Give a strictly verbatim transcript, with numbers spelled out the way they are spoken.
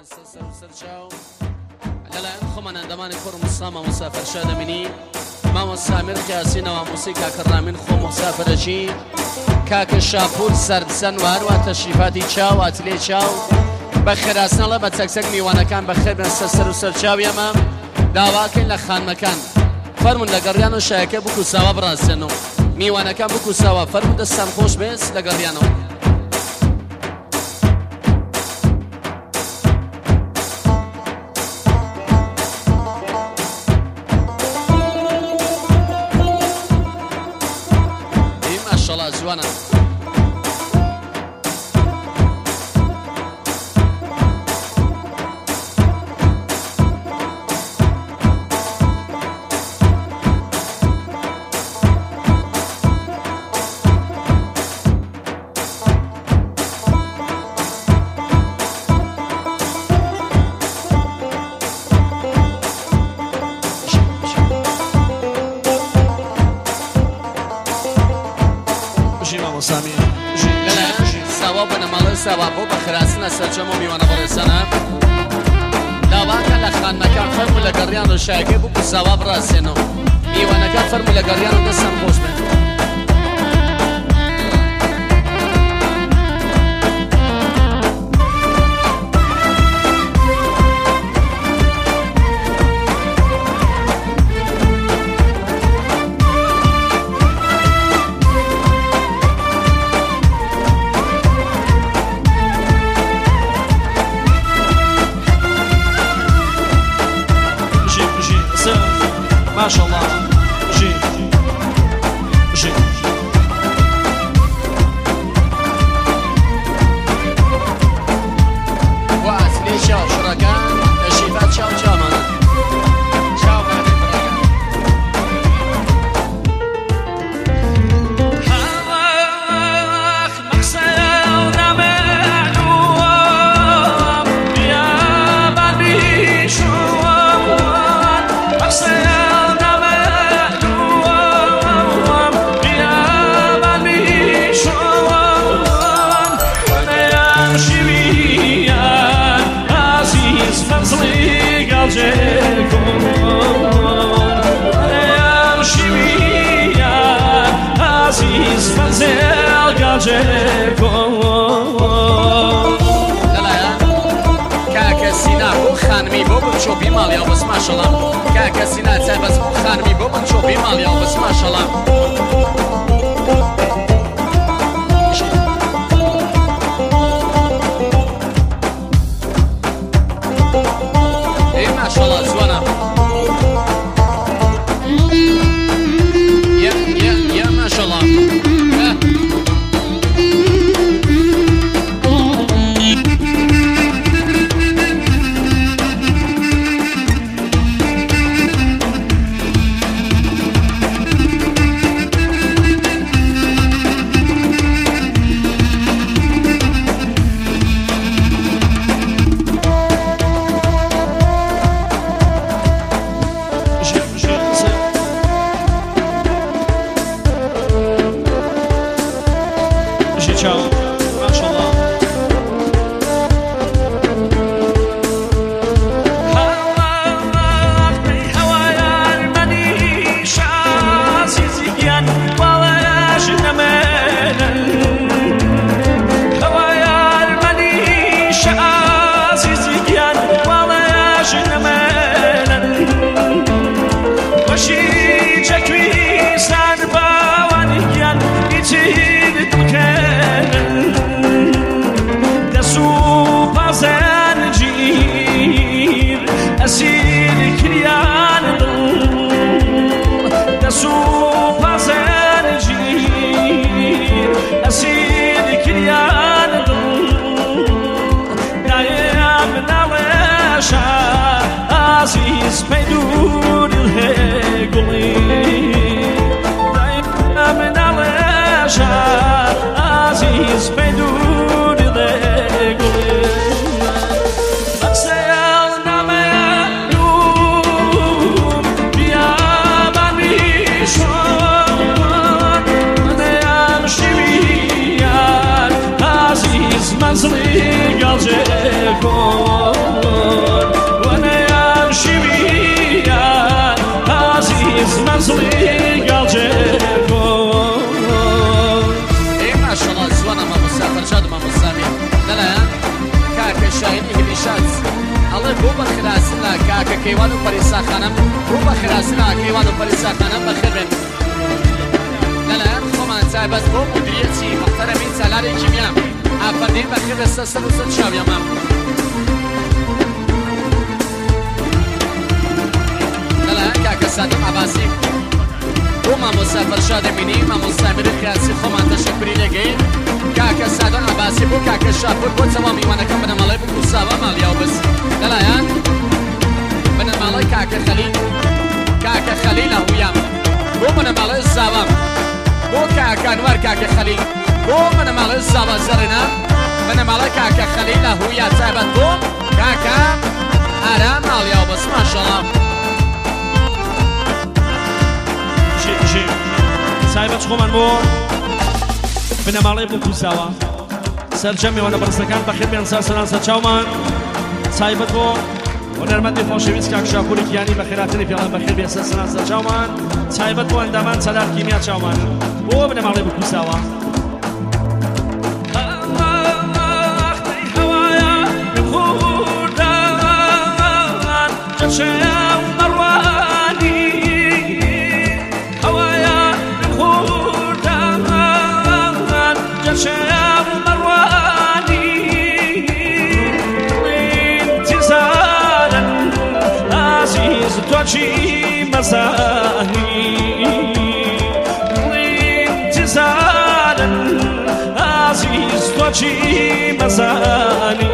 سرچاو لەلا خۆمان ئەندەمانی کوڕ موسا مامۆستا فەرشاد ئەمینی مامۆستا ئامیر قیاسی نەوامۆسی کاکە ڕامین خۆ موسا فەرەجی کاکە شاپور سەردسەن و هەروە تەشریفاتی چاو ئاتلێ چاو بە خێراسنەڵە بە چەکچەک میوانەکان بەخێر بن سەر و سەرچاوی ئەمە داواکەین لە خانمەکان فەرمون لە گەڕیان و شایەکە بکوساوە بڕاستێنەوە میوانەکان بکوساوە فەرمون دەستان خۆش بێت لە گەڕیانەوە جوانا سامی سوا بنەماڵی ساوا بۆ بە خراستنە سەرچەم و میوانە بەڕێزانە داواکە لە خانمەکان فەرمو لە گەڕیان و شایەکەی بوو ساوا بڕاستێنەوە میوانەکان فەرمو لە گەڕیان و دەستان خۆش بێن ما شاء الله جي جي وأسلي شاو شركان تشريفات شاو جامانا شاو بعد خانمی بۆ بن چۆبی ماڵیاو بەس ماشەڵڵا کاکە سینا چابەس خانمی بۆ بن چۆبی ماڵیاو بەس ماشەڵڵا ئێ ماشەڵڵا جوانە یە یە یە ماشەڵڵا شەچ ئەڵێ بۆ بە خراسنە کاکە کەیوان و پەریساخانەم بۆ بە خراسنە کەیوان و پەریساخانەم بەخێر بێن لەلایەن خۆمان تایبەت بۆ مدیریەتی محتەرەمی سالاری کیمیا ئافەردین بەخێر بێستە سەر و سەر چاویەمە لەلایەن کاکە سادق عەباسی بۆ مامۆستا فەرشاد ئەمینی مامۆستا ئەمیر خیاسی خۆمان تەشەکوری لێگەین کاکە سادق عەباسی بۆ کاکە شاپور بۆ تەواو میوانەکەم بنەماڵەی بکوساوە ماڵیاو بس لەلایەن بنەماڵەی کاکە خەلیل کاکە خەلیل هەوویام بۆ بنەماڵەی زاوام بۆ کاکە ئەنوەر کاکە خەلیل بۆ بنەماڵەی زاوا زەرنە بنەماڵەی کاکە خەلیل هەوویا تایبەت بۆ کاکە ئارام ماڵیاو بس ماشەڵڵا سایبەت خۆمان بۆ بنەماڵەی بۆ کوساوە سەرجەم میوانە بەرزەکان بەخێر بێن سەر سەران سەر چاومان سایبەت بۆ هونەرمەندی خۆشەویست کاک شاپوری گیانی بەخێراتنی پێڵان بەخێر بێن سەر سەران سەر چاومان سایبەت بۆ ئەندامان سەلار کیمیا چاومان بۆ بنەماڵەی بۆ کوساوە توجي مزاني انتظارا عزيز توجي مزاني